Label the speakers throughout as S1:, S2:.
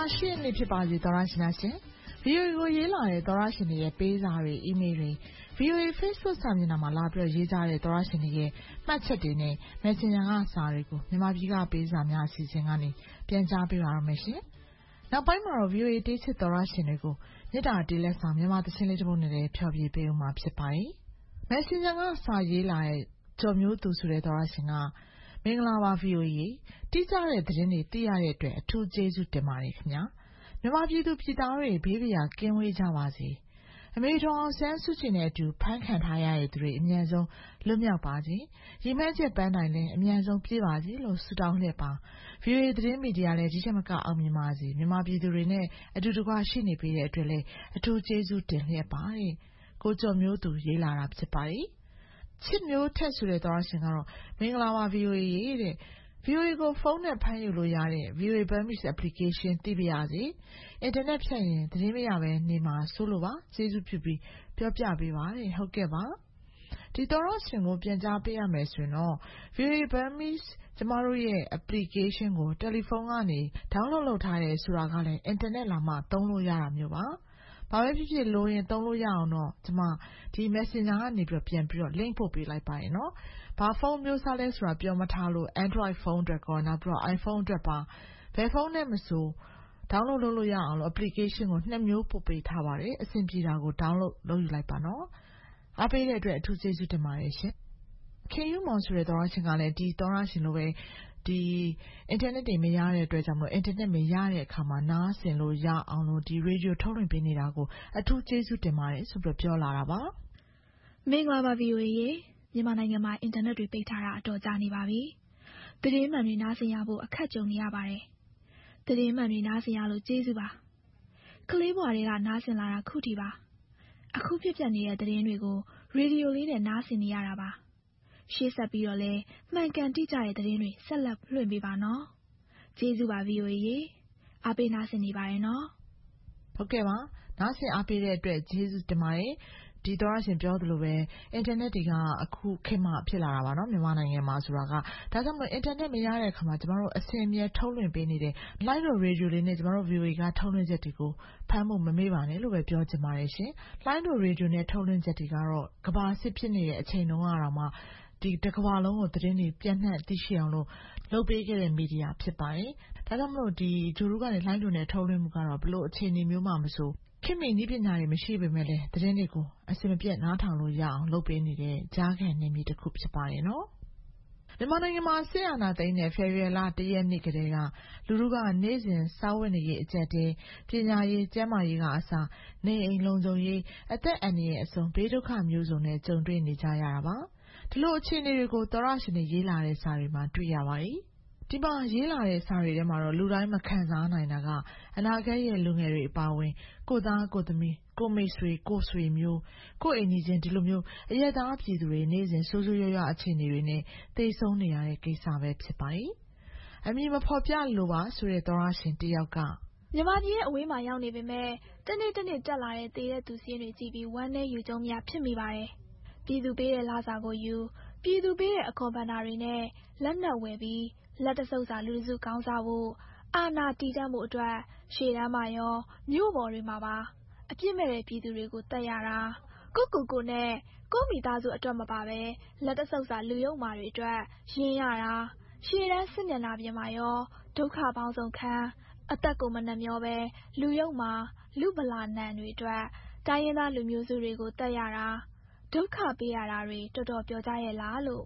S1: ရှင်းနေဖြစ်ပါစေသောရရှိများရှင် VOA ကိုရေးလာတဲ့သောရရှင်တွေရဲ့ပေးစာတွေ email တွေ VOA Facebook စာမျက်နှာမှာလာပြီးရေးကြတဲ့သောရရှင်တွေရဲ့မှတ်ချက်တွေနဲ့ Messenger ကစာတွေကိုမြန်မာပြည်ကပေးစာများအစီအစဉ်ကနေပြန်ကြားပေးပါရမယ်ရှင်နောက်ပိုင်းမှာတော့ VOA တေးချစ်သောရရှင်တွေကိုမြစ်တာတေးလက်ဆောင်မြန်မာသချင်းလေးတစ်ပုဒ်နဲ့ဖျော်ဖြေပေးဦးမှာဖြစ်ပါတယ် Messenger ကစာရေးလာတဲ့ကျော်မျိုးသူဆိုတဲ့သောရရှင်ကမင်္ဂလာပါ VOA တိကျတဲ့သတင်းတွေသိရတဲ့အတွက်အထူးကျေးဇူးတင်ပါတယ်ခင်ဗျာမြန်မာပြည်သူပြည်သားတွေဘေးပရာကင်းဝေးကြပါစေအမေတော်အောင်ဆန်းစုကြည်နဲ့အတူဖမ်းခံထားရတဲ့သူတွေအများဆုံးလွတ်မြောက်ပါစေရီမန်းချက်ပန်းတိုင်းလည်းအများဆုံးပြည့်ပါစေလို့ဆုတောင်းလျက်ပါ VOA သတင်းမီဒီယာလည်းဒီချက်မကအောင်မြင်ပါစေမြန်မာပြည်သူတွေနဲ့အတူတကွရှိနေပေးတဲ့အတွက်လည်းအထူးကျေးဇူးတင်လျက်ပါတဲ့ကိုကျော်မျိုးသူရေးလာတာဖြစ်ပါတယ်ချစ်မျိုးထက်ဆိုတဲ့သောရရှင်ကတော့မင်္ဂလာပါ VOA ရဲ့တဲ့ VOA ကိုဖုန်းနဲ့ဖမ်းယူလို့ရတဲ့ VOA Burmese application သိပါရစေအင်တာနက်ဖြတ်ရင်သတင်းမရပဲနေမှာစိုးလို့ပါကျေးဇူးပြုပြီးပြောပြပေးပါတဲ့ဟုတ်ကဲ့ပါဒီသောရရှင်ကိုပြန်ကြားပေးရမယ်ဆိုရင်တော့ VOA Burmese ကျမတို့ရဲ့ application ကိုတယ်လီဖုန်းကနေ download လုပ်ထားတယ်ဆိုတာကလည်းအင်တာနက်လာမှသုံးလို့ရတာမျိုးပါဘာပဲဖြစ်ဖြစ်လိုရင်သုံးလို့ရအောင်တော့ကျမဒီ Messenger ကနေပြန်ပြီးတော့ link ပို့ပေးလိုက်ပါရင်နော်ဘာဖုန်းမျိုးစားလဲဆိုတာပြောမထားလို့ Android ဖုန်းအတွက်ကောနောက်ပြီးတော့ iPhone အတွက်ပါဘယ်ဖုန်းနဲ့မဆို download လုပ်လို့ရအောင်လို့ application ကိုနှစ်မျိုးပို့ပေးထားပါတယ်အဆင်ပြေတာကို download လုပ်ယူလိုက်ပါနော်အားပေးတဲ့အတွက်အထူးကျေးဇူးတင်ပါတယ်ရှင်ခင်ယူမောင်ဆိုတဲ့သောရရှင်ကလည်းဒီသောရရှင်လိုပဲဒီအင်တာနက်တွေမရတဲ့အတွက်ကြောင့်မလို့အင်တာနက်မရတဲ့အခါမှာနားဆင်လို့ရအောင်လို့ဒီရေဒီယိုထုတ်လွှင့်ပေးနေတာကိုအထူးကျေးဇူးတင်ပါတယ်ဆိုပြီးပြောလာတာပါ
S2: မင်္ဂလာပါ VOA ရေမြန်မာနိုင်ငံမှာအင်တာနက်တွေပိတ်ထားတာအတော်ကြာနေပါပြီသတင်းမှန်တွေနားဆင်ရဖို့အခက်ကြုံနေရပါတယ်သတင်းမှန်တွေနားဆင်ရလို့ကျေးဇူးပါကလေးဘွားတွေကနားဆင်လာတာခုထိပါအခုဖြစ်ပျက်နေတဲ့သတင်းတွေကိုရေဒီယိုလေးနဲ့နားဆင်နေရတာပါရှေ့ဆက်ပြီးတော့လဲမှန်ကန်တိကျတဲ့သတင်းတွေဆက်လက်လွှင့်ပေးပါနော်ကျေးဇူးပါ VOA ရေအားပေးနားဆင်နေပါရဲ့နော်
S1: ဟုတ်ကဲ့ပါနားဆင်အားပေးတဲ့အတွက်ကျေးဇူးတင်ပါတယ်ဒီသောရရှင်ပြောသလိုပဲအင်တာနက်တွေကအခုခေတ်မှဖြစ်လာတာပါနော်မြန်မာနိုင်ငံမှာဆိုတာကဒါကြောင့်မို့အင်တာနက်မရတဲ့အခါမှာကျမတို့အစင်အမြဲထုတ်လွှင့်ပေးနေတဲ့ live radio လေးနဲ့ကျမတို့ VOA ကထုတ်လွှင့်ချက်တွေကိုဖမ်းဖို့မမေ့ပါနဲ့လို့ပဲပြောချင်ပါတယ်ရှင် live radio နဲ့ထုတ်လွှင့်ချက်တွေကတော့ကဘာစစ်ဖြစ်နေတဲ့အချိန်တုန်းကတော့မှဒီတစ်ကမ္ဘာလုံးကိုသတင်းတွေပြန့်နှံ့သိရှိအောင်လို့လုပ်ပေးခဲ့တဲ့မီဒီယာဖြစ်ပါတယ်ဒါကြောင့်မလို့ဒီဂျိုရူကနေ live နဲ့ထုတ်လွှင့်မှုကတော့ဘလို့အခြေအနေမျိုးမှမဆိုခင်မင်းနည်းပညာတွေမရှိပေမဲ့လည်းသတင်းတွေကိုအစင်မပြတ်နားထောင်လို့ရအောင်လုပ်ပေးနေတဲ့ကြားခံနေမီတစ်ခုဖြစ်ပါတယ်နော်မြန်မာနိုင်ငံမှာဆရာနာသိန်းနဲ့ဖေဖော်ဝါရီလ1ရက်နေ့ကတည်းကလူထုကနေ့စဉ်စားဝတ်နေရေးအကျပ်တဲပညာရေးကျန်းမာရေးကအစနေအိမ်လုံခြုံရေးအသက်အန္တရာယ်အဆုံးဘေးဒုက္ခမျိုးစုံနဲ့ကြုံတွေ့နေကြရတာပါဒီလိုအခြေအနေတွေကိုသောရရှင်တွေရေးလာတဲ့စာတွေမှာတွေ့ရပါတယ်ဒီမှာရေးလာတဲ့စာတွေထဲမှာတော့လူတိုင်းမခံစားနိုင်တာကအနာဂတ်ရဲ့လူငယ်တွေအပါအဝင်ကိုသားကိုသမီးကိုမိတ်ဆွေကိုဆွေမျိုးကိုအိမ်ကြီးချင်းဒီလိုမျိုးအရက်သားပြည်သူတွေနေ့စဉ်ဆိုးဆိုးရွားရွားအခြေအနေတွေနဲ့သေဆုံးနေရတဲ့ကိစ္စပဲဖြစ်ပါတယ်အမည်မဖော်ပြလိုပါဆိုတဲ့သောရရှင်တယောက်က
S2: မြန်မာပြည်ရဲ့အဝေးမှာရောက်နေပေမဲ့တနေ့တက်လာတဲ့သေတဲ့သူစီးတွေကြည့်ပြီးဝမ်းနဲ့ယူကြုံများဖြစ်မိပါတယ်ပြည်သူပေးတဲ့လစာကိုယူပြည်သူပေးတဲ့အခွန်ဘဏ္ဍာတွေနဲ့လက်နက်ဝယ်ပြီးလက်တဆုပ်စာလူတစုကောင်းစားဖို့အာဏာတည်တံ့မှုအတွက်ရှေ့တန်းမှာရောမြို့ပေါ်တွေမှာပါအပြစ်မဲ့တဲ့ပြည်သူတွေကိုတတ်ရတာကိုနဲ့ကိုမိသားစုအတွက်မပါပဲလက်တဆုပ်စာလူယုံမာတွေအတွက်ရင်းရတာရှေ့တန်းစစ်မျက်နှာပြင်မှာရောဒုက္ခပေါင်းဆုံးခံအသက်ကိုမနှမျောပဲလူယုံမာလူဗလာနံတွေအတွက်တိုင်းရင်းသားလူမျိုးစုတွေကိုတတ်ရတာဒုက္ခပေးရတာတွေတော်တော်ပြောကြရဲ့လားလို့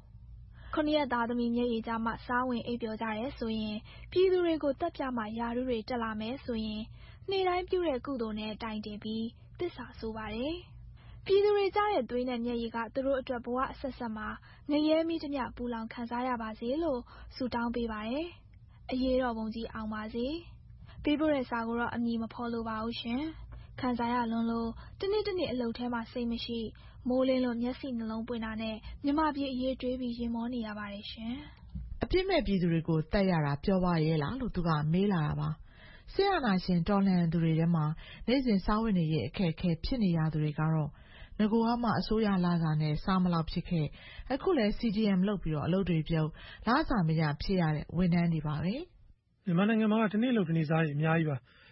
S2: 9ရက်သားသမီးမျက်ရည်ကြမှစားဝင်အိပ်ပျော်ကြရဲဆိုရင်ပြည်သူတွေကိုတက်ပြမှယာရုတွေတက်လာမယ်ဆိုရင်နေ့တိုင်းပြုတဲ့ကုသိုလ်နဲ့တိုင်တင်ပြီးသစ္စာဆိုပါတယ်ပြည်သူတွေကြားတဲ့သွေးနဲ့မျက်ရည်ကသူတို့အတွက်ဘဝအဆက်ဆက်မှာငရဲမီးတမျှပူလောင်ခံစားရပါစေလို့ဆုတောင်းပေးပါတယ်အရေးတော်ပုံကြီးအောင်ပါစေပေးပို့တဲ့စာကိုတော့အမည်မဖော်လိုပါဘူးရှင်ခံစားရလွန်းလို့တနေ့အလုပ်ထဲမှာစိတ်မရှိမိုးလင်းလို့မျက်စိနှလုံးပွင့်တာနဲ့မြမပြေအရေးတွေးပြီးရင်မောနေရပါတယ်ရှင်
S1: အပြစ်မဲ့ပြည်သူတွေကိုတတ်ရတာပြောပါရဲ့လားလို့သူကမေးလာတာပါဆရာနာရှင်တော်လှန်သူတွေထဲမှာနေ့စဉ်စားဝတ်နေရေးအခက်အခဲဖြစ်နေရသူတွေကတော့ငကိုကမှအစိုးရလာစာနဲ့စားမလောက်ဖြစ်ခဲ့အခုလဲ CDM လုပ်ပြီးတော့အလုပ်တွေပြုတ်လာစာမရဖြစ်ရတဲ့ဝန်ထမ်းတွေပါပဲ
S3: မြန်မာနိုင်ငံမှာတနေ့လုပ်တနေ့စားတွေအများကြီးပါ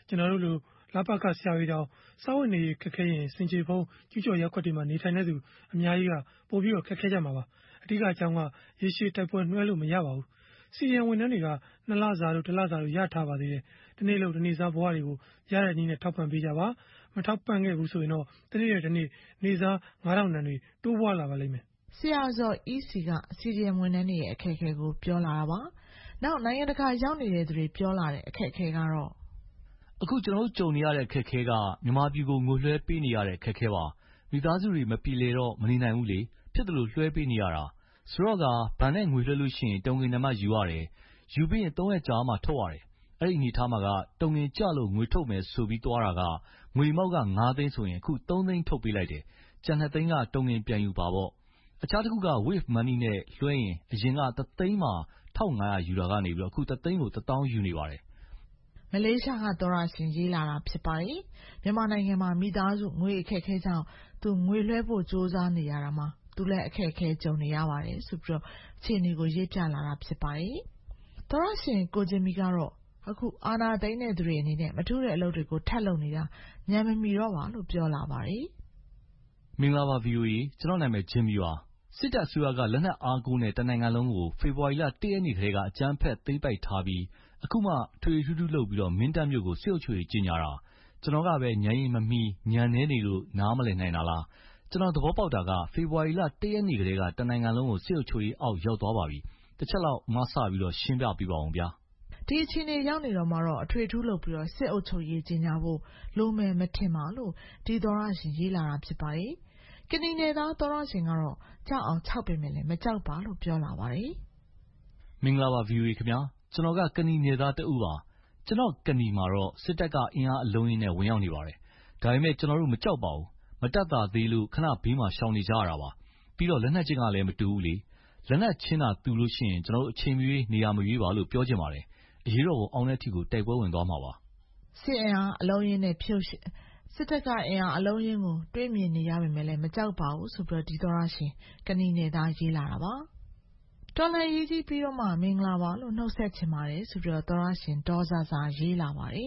S3: ကျွန်တော်တို့လိုလပကဆရာတွေတောင်စာဝတ်နေခက်ခဲရင်စင်ကြေဖုံးကျူးကျော်ရက်ွက်တွေမှာနေထိုင်တဲ့သူအများကြီးကပို့ပြီးတော့ခက်ခဲကြမှာပါအဓိကအကြောင်းကရေရှည်တိုက်ပွဲနှွှဲလို့မရပါဘူးစီရီယံဝန်ထမ်းတွေက2လစာတို့1လစာတို့ရထားပါသေးတယ်ဒီနေ့လို့ဒီနေ့စားဘဝတွေကိုရတဲ့နည်းနဲ့ထောက်ပံ့ပေးကြပါမထောက်ပံ့ခဲ့ဘူးဆိုရင်တော့တနေ့တဲ့နေ့နေစား9000တန်တွေတိုးပွားလာပါလိမ့်မယ်
S1: ဆရာဇော် EC ကစီရီယံဝန်ထမ်းတွေရဲ့အခက်အခဲကိုပြောလာတာပါနောက်နိုင်ငံတကာရောက်နေတဲ့သူတွေပြောလာတဲ့အခက်အခဲကတော့
S4: အခုကျွန်တော်တို့ကြုံနေရတဲ့အခက်အခဲကမြန်မာပြည်ကိုငွေလွှဲပေးနေရတဲ့အခက်အခဲပါမိသားစုတွေမပြေလည်တော့မနေနိုင်ဘူးလေဖြစ်တယ်လို့လွှဲပေးနေရတာဆိုတော့ကဗန်နဲ့ငွေလွှဲလို့ရှိရင်တုံငင်နံပါတ်ယူရတယ်ယူပြီးရင်3ရက်ကြာမှထုတ်ရတယ်အဲ့ဒီအနေထားမှာကတုံငင်ကြလို့ငွေထုတ်မယ်ဆိုပြီးသွားတာကငွေမောက်က9သိန်းဆိုရင်အခု3သိန်းထုတ်ပေးလိုက်တယ်ကျန်2သိန်းကတုံငင်ပြန်ယူပါပေါ့အခြားတစ်ခုက wave money နဲ့လွှဲရင်အရင်က3သိန်းမှာ1500ယူတာကနေပြီးတော့အခု3သိန်းကို1000ယူနေပါတယ်
S1: မလေးရှားကသောရရှင်ရေးလာတာဖြစ်ပါတယ်မြန်မာနိုင်ငံမှာမိသားစုငွေအခက်အခဲကြောင့်သူငွေလွှဲဖို့စူးစမ်းနေရတာမှာသူလည်းအခက်အခဲကြုံနေရပါတယ်ဆိုပြီးတော့အခြေအနေကိုရေးပြလာတာဖြစ်ပါတယ်သောရရှင်ကိုဂျင်မီကတော့အခုအာနာသိန်းတဲ့သူတွေအနေနဲ့မထူးတဲ့အလုပ်တွေကိုထပ်လုပ်နေတာညံမမီတော့ပါလို့ပြောလာပါတယ်
S4: မင်္ဂလာပါ VOA ကျွန်တော်နာမည်ဂျင်မီပါစစ်တပ်အစိုးရကလက်နက်အားကိုးနဲ့တနိုင်ငံလုံးကိုဖေဖော်ဝါရီလ1ရက်နေ့ကလေးကအကြမ်းဖက်သိမ်းပိုက်ထားပြီးအခုမှထွေထူးထူးလုပ်ပြီးတော့မင်းတပ်မြို့ကိုစစ်အုပ်ချုပ်ရေးကြီးညာတာကျွန်တော်ကပဲညံရင်မမီညံနေနေလို့နားမလည်နိုင်တာလားကျွန်တော်သဘောပေါက်တာကဖေဖော်ဝါရီလ1ရက်နေ့ကလေးကတနိုင်ငံလုံးကိုစစ်အုပ်ချုပ်ရေးအောက်ရောက်သွားပါပြီတစ်ချက်လောက်မဆပြီးတော့ရှင်းပြပေးပါအောင်ဗျာ
S1: ဒီအချိန်လေးရောက်နေတော့မှတော့အထွေထူးလုပ်ပြီးတော့စစ်အုပ်ချုပ်ရေးကြီးညာဖို့လိုမယ်မထင်ပါလို့ဒီသောရရှင်ရေးလာတာဖြစ်ပါတယ်ကဏီနယ်သားသောရရှင်ကတော့ကြောက်အောင်6ပေမဲ့လည်းမကြောက်ပါလို့ပြောလာပါတယ်
S4: မင်္ဂလာပါ VOA ခင်ဗျာကျွန်တော်ကကဏီနယ်သားတဦးပါကျွန်တော်ကဏီမှာတော့စစ်တပ်ကအင်အားအလုံးရင်းနဲ့ဝင်ရောက်နေပါတယ်ဒါပေမဲ့ကျွန်တော်တို့မကြောက်ပါဘူးမတက်တာသေးလို့ခဏဘေးမှာရှောင်နေကြရတာပါပြီးတော့လက်နက်ချင်းကလည်းမတူဘူးလေလက်နက်ချင်းတာတူလို့ရှိရင်ကျွန်တော်တို့အချိန်မရွေးနေရာမရွေးပါလို့ပြောချင်ပါတယ်အရေးတော်ပုံအောင်တဲ့အထိကိုတိုက်ပွဲဝင်သွားမှာပါ
S1: စစ်အင်အားအလုံးရင်းနဲ့ဖြုတ်စစ်တပ်ကအင်အားအလုံးရင်းကိုတွေးမြင်နေရပေမဲ့လည်းမကြောက်ပါဘူးဆိုပြီးတော့ဒီသောရရှင်ကဏီနယ်သားရေးလာတာပါတော်လန်ရေးကြီးပြီးတော့မှမင်္ဂလာပါလို့နှုတ်ဆက်ချင်ပါတယ်ဆိုပြီးတော့သောရရှင်ဒေါ်စာစာရေးလာပါတယ်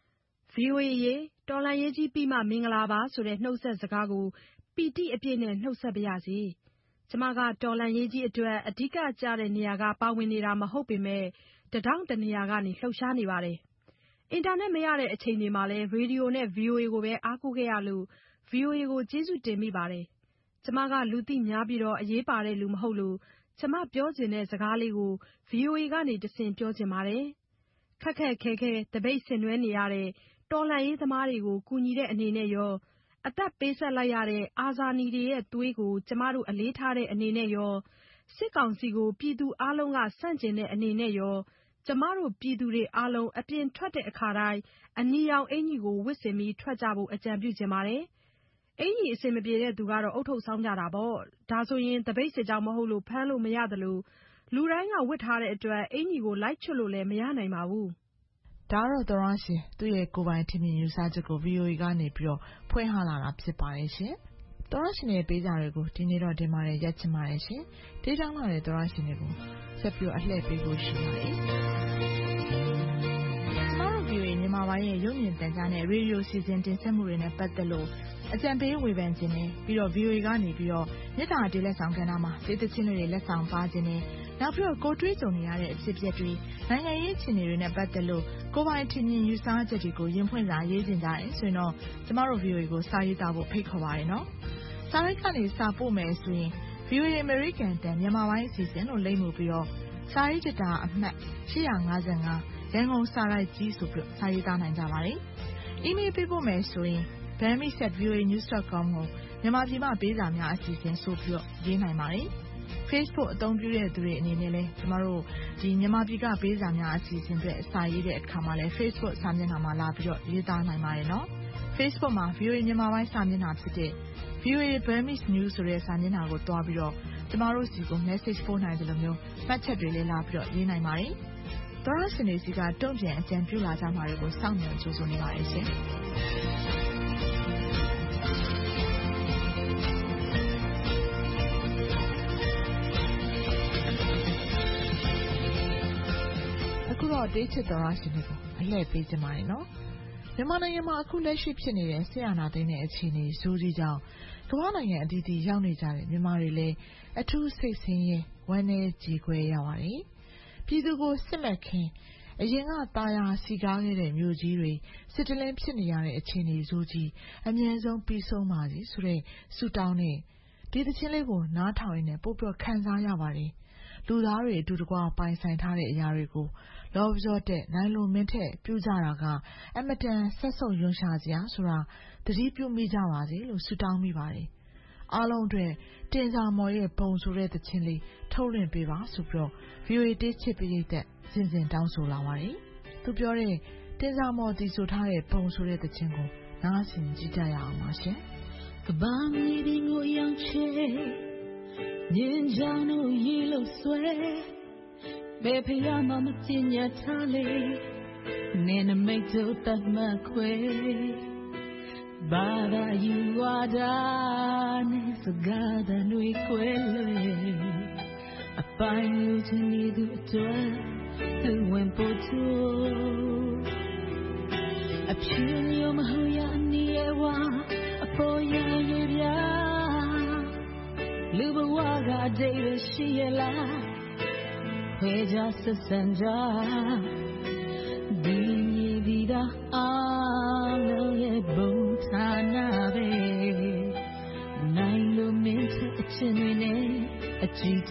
S5: VOA ရေတော်လန်ရေးကြီးပြီးမှမင်္ဂလာပါဆိုတဲ့နှုတ်ဆက်စကားကိုပီတိအပြည့်နဲ့နှုတ်ဆက်ပါရစေကျမကတော်လန်ရေးကြီးအတွက်အဓိကကျတဲ့နေရာကပါဝင်နေတာမဟုတ်ပေမဲ့တထောင်တနေရာကနေလှုပ်ရှားနေပါတယ်အင်တာနက်မရတဲ့အချိန်တွေမှာလဲရေဒီယိုနဲ့ VOA ကိုပဲအားကိုးခဲ့ရလို့ VOA ကိုကျေးဇူးတင်မိပါတယ်ကျမကလူသိများပြီးတော့အရေးပါတဲ့လူမဟုတ်လို့ကျမပြောချင်တဲ့စကားလေးကို VOA ကနေတဆင့်ပြောချင်ပါတယ်ခက်ခက်ခဲခဲတပိတ်ဆင်နွှဲနေရတဲ့တော်လှန်ရေးသမားတွေကိုကူညီတဲ့အနေနဲ့ရောအသက်ပေးဆက်လိုက်ရတဲ့အာဇာနည်တွေရဲ့သွေးကိုကျမတို့အလေးထားတဲ့အနေနဲ့ရောစစ်ကောင်စီကိုပြည်သူအလုံးကဆန့်ကျင်တဲ့အနေနဲ့ရောကျမတို့ပြည်သူတွေအားလုံးအပြင်ထွက်တဲ့အခါတိုင်းအနီရောင်အင်ကြီးကိုဝတ်ဆင်ပြီးထွက်ကြဖို့အကြံပြုချင်ပါတယ်အင်ကြီးအစင်မပြေတဲ့သူကတော့အုတ်ထုတ်ဆောင်းကြတာပေါ့ဒါဆိုရင်တပိတ်စစ်ကြောင်မဟုတ်လို့ဖမ်းလို့မရတယ်လို့လူတိုင်းကဝတ်ထားတဲ့အတွက်အင်ကြီးကိုလိုက်ချွတ်လို့လည်းမရနိုင်ပါဘူး
S1: ဒါတော့သောရရှင်သူ့ရဲ့ကိုယ်ပိုင်ထင်မြင်ယူဆချက်ကို VOA ကနေပြီးတော့ဖွင့်ဟလာတာဖြစ်ပါတယ်ရှင်သောရရှင်ရဲ့ပေးစာတွေကိုဒီနေ့တော့ဒီမှာရက်ချင်ပါတယ်ရှင်တေးချောင်းလာတဲ့သောရရှင်တွေကိုဆက်ပြီးအလှည့်ပေးဖို့ရှိပါတယ်VOA မြန်မာပိုင်းရဲ့ရုပ်မြင်သံကြားနဲ့ရေဒီယိုစီစဉ်တင်ဆက်မှုတွေနဲ့ပတ်သက်လို့အကြံပေးဝေဖန်ခြင်းနဲ့ပြီးတော့ VOA ကနေပြီးတော့မြစ်တာတေးလက်ဆောင်ကဏ္ဍမှာဒေသချင်းတွေလက်ဆောင်ပါခြင်းနဲ့နောက်ပြီးတော့ကိုတွေးကြုံနေရတဲ့အဖြစ်အပျက်တွေနိုင်ငံရေးအခြေအနေတွေနဲ့ပတ်သက်လို့ကိုယ်ပိုင်ထင်မြင်ယူဆချက်တွေကိုရင်ဖွင့်စာရေးတင်ကြတယ်ဆိုရင်တော့ကျမတို့ VOA ကိုစာရေးသားဖို့ဖိတ်ခေါ်ပါရနော်စာရိုက်ကနေစာပို့မယ်ဆိုရင် VOA American တန်မြန်မာပိုင်းအစီအစဉ်လို့လိမ့်မှုပြီးတော့စာရေးတတာအမှတ်855ရန်ကုန်စာရိုက်ကြီးဆိုပြီးစာရေးသားနိုင်ကြပါတယ်။ email ပေးဖို့မယ်ဆိုရင် bami@voanews.com ကိုမြန်မာပြည်မှာပေးစာများအစီအစဉ်ဆိုပြီးရေးနိုင်ပါတယ်။ Facebook အသုံးပြုတဲ့သူတွေအနေနဲ့လည်းကျမတို့ဒီမြန်မာပြည်ကပေးစာများအစီအစဉ်တွေစာရေးတဲ့အခါမှာလည်း Facebook စာမျက်နှာမှာလာပြီးတော့ရေးသားနိုင်ပါတယ်နော်။ Facebook မှာ VOA မြန်မာပိုင်းစာမျက်နှာဖြစ်တဲ့ VOA Burmese News ဆိုတဲ့စာမျက်နှာကိုတွားပြီးတော့ကျမတို့စီကို message ပို့နိုင်တယ်လို့မျိုးမှတ်ချက်တွေလည်းလာပြီးတော့ရေးနိုင်ပါတယ်။သောရရှင်တွေစီကတုံ့ပြန်အကြံပြုလာကြမှာတွေကိုစောင့်မျှော်ကြိုးစားနေပါတယ်ရှင်။အခုတော့တေးချစ်သောရရှင်တွေကိုအလှည့်ပေးကြပါမယ်နော်။မြန်မာနိုင်ငံမှာအခုလက်ရှိဖြစ်နေတဲ့ဆရာနာသိန်းတဲ့အခြေအနေဇိုးကြီးကြောင့်ကမ္ဘာနိုင်ငံအသီးသီးရောက်နေကြတဲ့မြန်မာတွေလည်းအထူးစိတ်ဆင်းရဲဝမ်းနည်းကြေကွဲရပါတယ်။ပြည်သူကိုစစ်မှတ်ခင်အရင်ကတာယာစီကားခဲ့တဲ့မြို့ကြီးတွေစစ်တလင်းဖြစ်နေရတဲ့အခြေအနေဇိုးကြီးအမြဲဆုံးပြီးဆုံးပါစေဆိုတဲ့ဆုတောင်းနဲ့ဒီသချင်းလေးကိုနားထောင်ရင်းနဲ့ပို့ပြခံစားရပါတယ်။လူသားတွေအတူတကွပိုင်ဆိုင်ထားတဲ့အရာတွေကိုလောဘကြောတဲ့နိုင်လိုမင်းထက်ပြုကြတာကအမတန်ဆက်ဆုပ်ယွန်းရှာစရာဆိုတာသတိပြုမိကြပါစေလို့ဆုတောင်းမိပါတယ်။အားလုံးအတွက်တင်စာမော်ရဲ့ဘုံဆိုတဲ့သချင်းလေးထုတ်လွှင့်ပေးပါဆိုပြီးတော့ VOA တေးချစ်ပရိသတ်စဉ်တောင်းဆိုလာပါတယ်။သူပြောတဲ့တင်စာမော်တီဆိုထားတဲ့ဘုံဆိုတဲ့သချင်းကိုနားဆင်ကြည့်ကြရအောင်ပါရှင်။ကဘာမီဒီငိုရောင်ချေမြင်းချောင်းတို့ရေလို့ဆွဲဘယ်ဖျားမှမပညာထားလေနေနမိတ်တို့တတ်မှခွေဘာသာယူဝါဒနဲ့စကားသံတွေကိုယ်လွယ်အပိုင်းယူချင်နေသူအတွက်သူဝင်ဖို့သူအဖြူမျိုးမဟုတ်ရနေရဝအပေါ်ရရပြလူဘဝကအတိတ်ရရှိရလားခွေကြဆက်ဆံကြဒီမြေဒီသာအားလုံးရဲ့ဘုံဌာနပဲနိုင်လို့မင်းအချင်းတွေနဲ့အကြည့်တ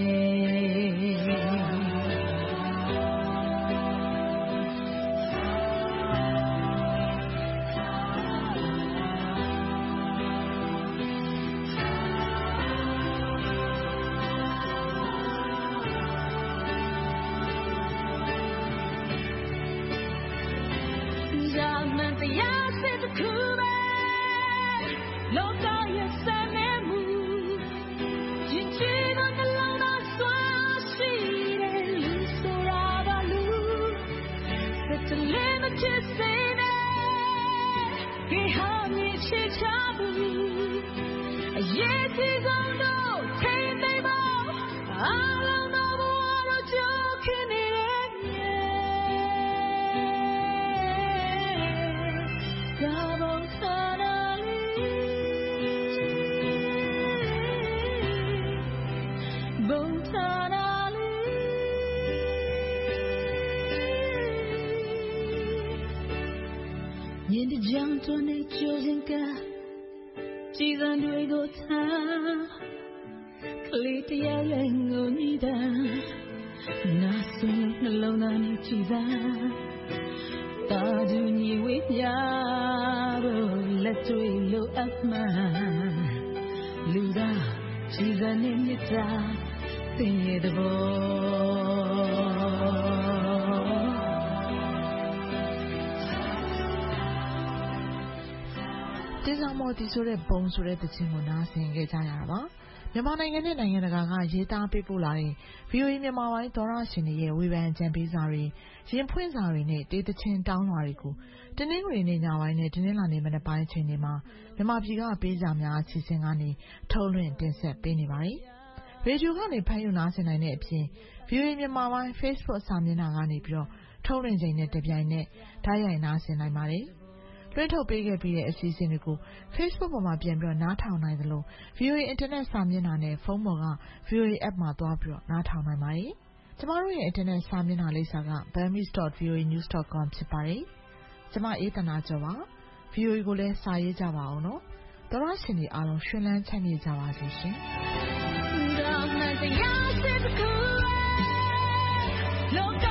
S1: တင်စာမော်တီဆိုတဲ့ဘုံဆိုတဲ့သချင်းကိုနားဆင်ခဲ့ကြရတာပါမြန်မာနိုင်ငံနဲ့နိုင်ငံတကာကရေးသားပေးပို့လာတဲ့ VOA မြန်မာပိုင်းသောရရှင်တွေရဲ့ဝေဖန်ကြံပေးစာတွေရင်ဖွင့်စာတွေနဲ့တေးသချင်းတောင်းလွှာတွေကိုတနင်္ဂနွေနေ့ညပိုင်းနဲ့တနင်္လာနေ့မနက်ပိုင်းအချိန်တွေမှာမြန်မာပြည်ကပေးစာများအစီအစဉ်ကနေထုတ်လွှင့်တင်ဆက်ပေးနေပါတယ်ရေဒီယိုကနေဖမ်းယူနားဆင်နိုင်တဲ့အပြင် VOA မြန်မာပိုင်း Facebook စာမျက်နှာကနေပြီးတော့ထုတ်လွှင့်ချိန်နဲ့တပြိုင်နက်ဓာတ်ရိုက်နားဆင်နိုင်ပါတယ်လွှင့်ထုတ်ပေးခဲ့ပြီးတဲ့အစီအစဉ်တွေကို Facebook ပေါ်မှာပြန်ပြီးတော့နားထောင်နိုင်သလို VOA Internet စာမျက်နှာနဲ့ဖုန်းပေါ်က VOA App မှာသွားပြီးတော့နားထောင်နိုင်ပါတယ်။ကျမတို့ရဲ့ Internet စာမျက်နှာလိပ်စာက burmese.voanews.com ဖြစ်ပါတယ်။ကျမအေးသနာကျော်ပါ။ VOA ကိုလည်းစာရေးကြပါအောင်နော်။သောရရှင်တွေအားလုံးရှင်လန်းချမ်းမြေ့ကြပါစေရှင်။